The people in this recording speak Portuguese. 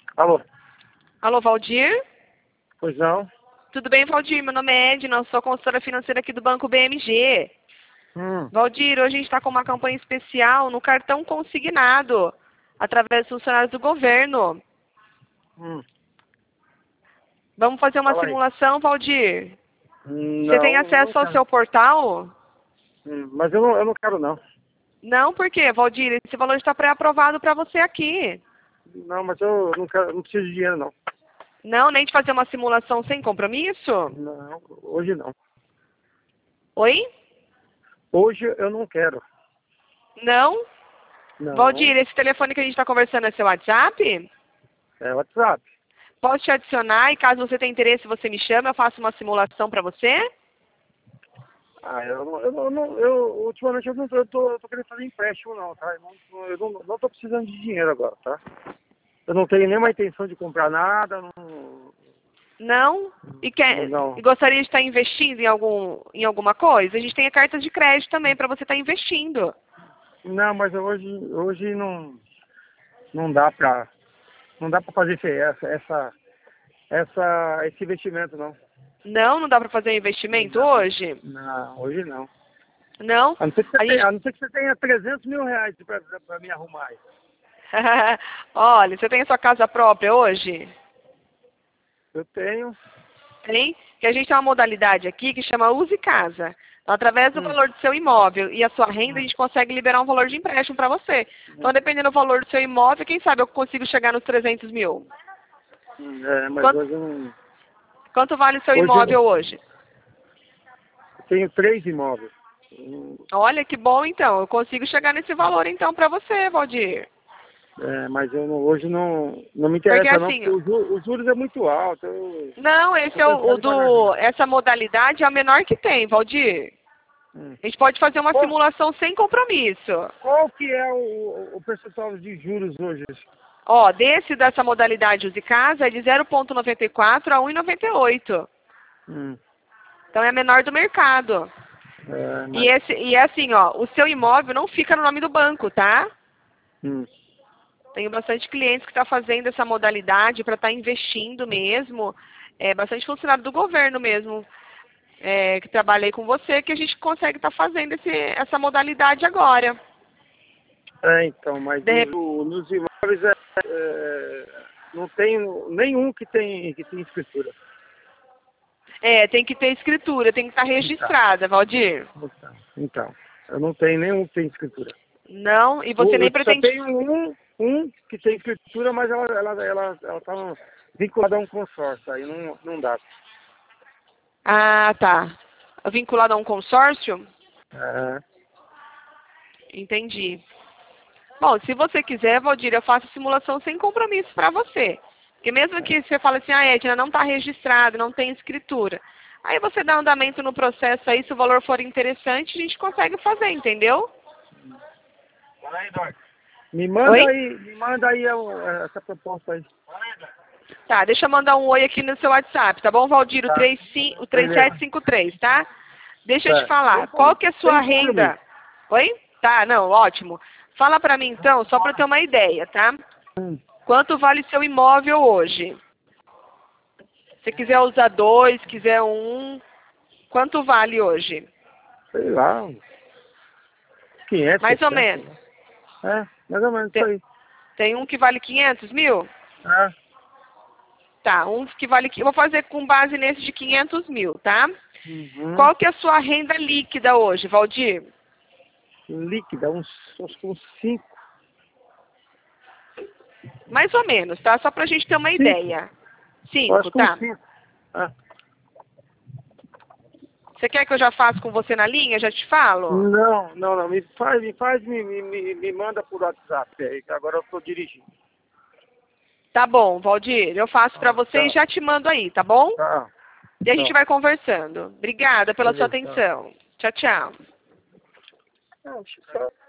Alô? Alô, Valdir? Pois não? Tudo bem, Valdir? Meu nome é Edna, eu sou consultora financeira aqui do Banco BMG. Hum, Valdir, hoje a gente está com uma campanha especial no cartão consignado, através dos funcionários do governo. hum. Vamos fazer uma Fala aí. simulação, Valdir? Você tem Não, eu não acesso ao quero. seu portal? Mas eu não quero, não. Não, por quê, Valdir? Esse valor está pré-aprovado para você aqui. Não, mas eu não quero, não preciso de dinheiro, não. Não, nem de fazer uma simulação sem compromisso? Não, hoje não. Oi? Hoje eu não quero. Não? Não, Valdir, esse telefone que a gente está conversando é seu WhatsApp? é WhatsApp. Posso te adicionar e caso você tenha interesse, você me chama, eu faço uma simulação para você? Ultimamente eu tô querendo fazer empréstimo, não, tá? Eu não tô precisando de dinheiro agora, tá? Eu não tenho nenhuma intenção de comprar nada, não, Não? E não. gostaria de estar investindo em alguma coisa? A gente tem a carta de crédito também para você estar investindo. Não, mas hoje não dá pra, não dá pra fazer esse investimento, não. Não? Não dá para fazer investimento Não, hoje? não, hoje não. Não? A não ser que você A tenha, gente... a não ser que você tenha 300 mil reais pra me arrumar aí. Olha, você tem a sua casa própria hoje? Eu tenho. Tem? Que a gente tem uma modalidade aqui que chama Use Casa. Então, através do Hum, valor do seu imóvel e a sua renda, a hum, gente consegue liberar um valor de empréstimo para você. Então, dependendo do valor do seu imóvel, quem sabe eu consigo chegar nos 300 mil. mas Quanto, hoje eu não. quanto vale o seu Hoje imóvel eu hoje? tenho 3 imóveis. Hum, Olha, que bom então. Eu consigo chegar nesse valor então para você, Valdir. mas hoje não me Porque interessa não, assim, porque os juros é muito alto. Eu não, tô esse é cansado de pagar juros. essa modalidade é a menor que tem, Valdir. Hum. A gente pode fazer uma Qual, simulação sem compromisso. qual que é o percentual de juros hoje? Ó, dessa modalidade Use Casa é de 0,94 a 1,98. Hum, Então é a menor do mercado. mas, E é assim, ó, o seu imóvel não fica no nome do banco, tá? hum, Tenho bastante clientes que estão fazendo essa modalidade para estar investindo mesmo. É, bastante funcionário do governo mesmo, que trabalhei com você, que a gente consegue estar fazendo essa modalidade agora. então, mas De rep- nos imóveis não tem nenhum que tem escritura. tem que ter escritura, tem que estar Então, registrada, Valdir. então, eu não tenho nenhum que tem escritura. Não, e você nem Eu só pretende. tenho um que tem escritura, mas ela tá vinculada a um consórcio, aí não dá. Ah, tá. Vinculado a um consórcio? É, Entendi. Bom, se você quiser, Valdir, eu faço simulação sem compromisso para você. Porque mesmo que você fale assim, Edna, não está registrado, não tem escritura. Aí você dá andamento no processo aí, se o valor for interessante, a gente consegue fazer, entendeu? Oi? me manda aí essa proposta aí. Tá, deixa eu mandar um oi aqui no seu WhatsApp, tá bom, Valdir? O Tá, 3753, tá? Deixa eu te certo. falar, qual que é a sua Sem renda? compromisso. Oi? Tá, não, ótimo. Fala pra mim então, só pra eu ter uma ideia, tá? Hum, Quanto vale seu imóvel hoje? Se quiser usar dois, quiser um, quanto vale hoje? sei lá, 500, Mais ou 600, sei menos. lá. Mais ou menos isso Tem, aí. tem um que vale 500 mil? É, Tá, um que vale... Eu vou fazer com base nesse de 500 mil, tá? uhum. Qual que é a sua renda líquida hoje, Valdir? Líquida, uns 5. Mais ou menos, tá? Só pra gente ter uma 5? ideia. Eu acho 5, que uns tá? 5. É. Você quer que eu já faça com você na linha? Já te falo? Não. Me manda por WhatsApp aí, que agora eu tô dirigindo. Tá bom, Valdir. Eu faço pra você e Tá, já te mando aí, tá bom? tá, E a gente tá. vai conversando. Obrigada pela sua Beleza, tá. atenção. Tchau, tchau. Não,